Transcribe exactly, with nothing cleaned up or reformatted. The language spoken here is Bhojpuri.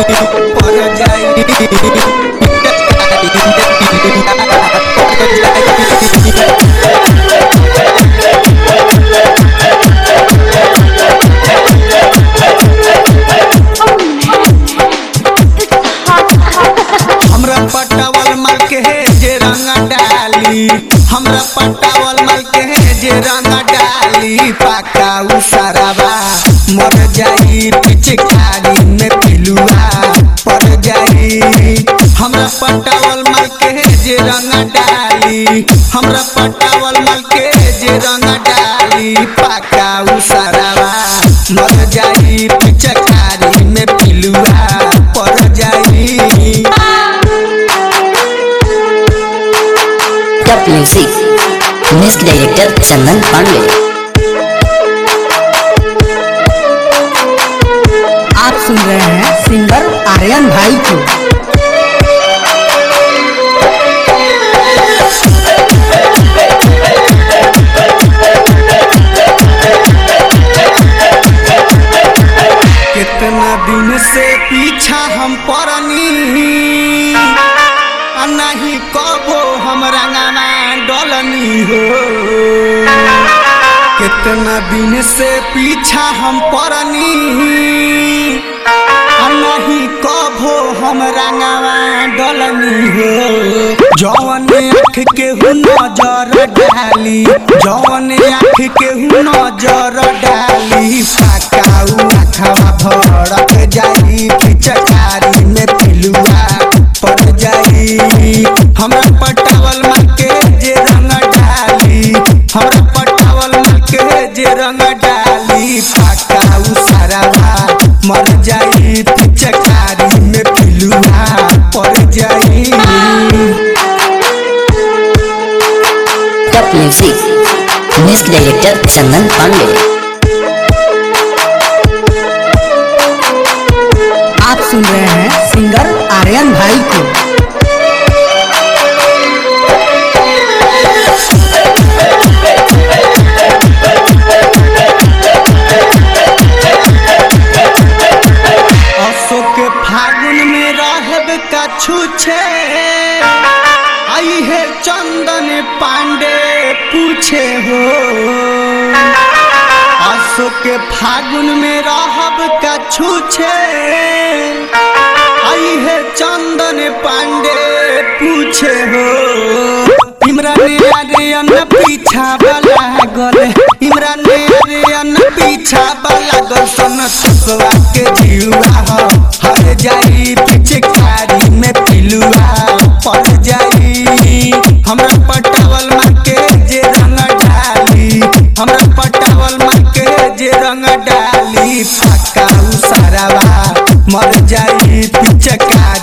पर जाई हमरा पटावल माल के है जे रंग डाली हमरा पटावल माल के है जे रंग डाली पाका उसारावा मर जाई पिचकारी में पिलुआ पर जाई हमरा पटावल माल के है जे रंग डाली हमरा पटावल माल के जे रंग डाली पाका उसारावा मर जाई पिचकारी में पिलुआ पर जाई। Top music music director Chandan Pandey. आप सुन रहे हैं सिंगर आर्यन भाई को। कितना दिन से पीछा हम पड़नी नहीं कबो हम रंगाना डलनी हो कितना दिन से पीछा हम पड़नी नहीं कबो हम रंगाना डलनी हो जौन आँख के हु नजर डाली जौन आँख के हु नजर डाली पाकाऊ आँखवा भड़क जाई पिचकारी में पिलुआ पर जाई हमरा पटावल माल के जे रंग डाली हमरा पटावल माल के जे रंग डाली पाकाऊ सारावा मर जाई पिचकारी में पिलुआ पर जाई। Top music music director Chandan Pandey. आप सुन रहे हैं सिंगर आर्यन भाई को। अशोक फागुन में रहब कछु छे आई है चंदन पांडे पूछे हो अशोक फागुन में रहब कछु छे आई है चंदन पांडे पूछे हो इमरान आर्यन पीछा वाला गल इमरान आर्यन पीछा वाला गल सन ससुआ के जीवा हो हर जाई पिचकारी में पिलुआ पर जाई हमरा पटावल मार के जे रंग डाली हमरा पटावल मार के जे रंग डाली पाका उसारावा मर जाई पिचकारी